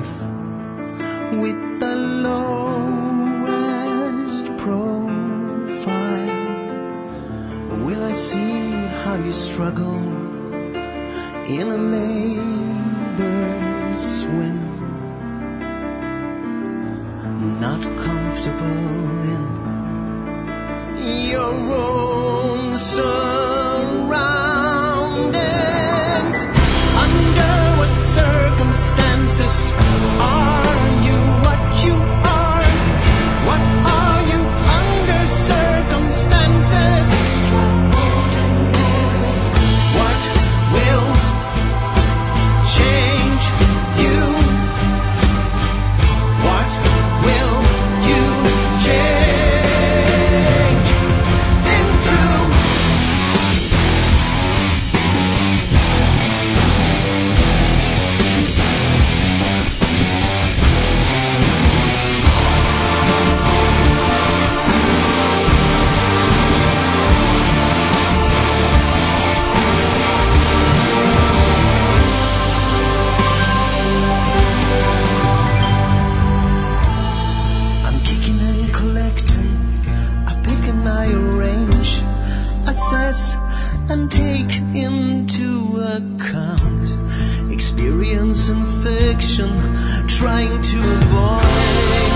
life with the lowest profile? Will I see how you struggle in a labor's swim? Not comfortable in your own surroundings. Under what circumstances are you what you are? What are you under circumstances? What will change you? What will you change into? I'm kicking and collecting, I pick and I arrange, assess and take into account experience and fiction, trying to avoid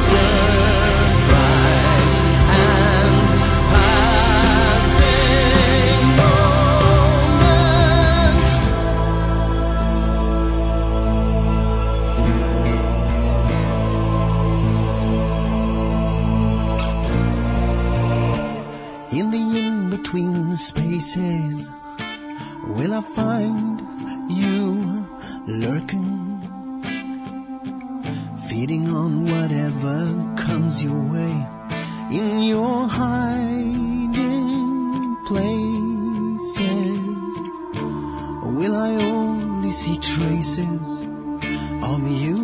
surprise and passing moments. In the in-between spaces, will I find you lurking, feeding on whatever comes your way in your hiding places? Or will I only see traces of you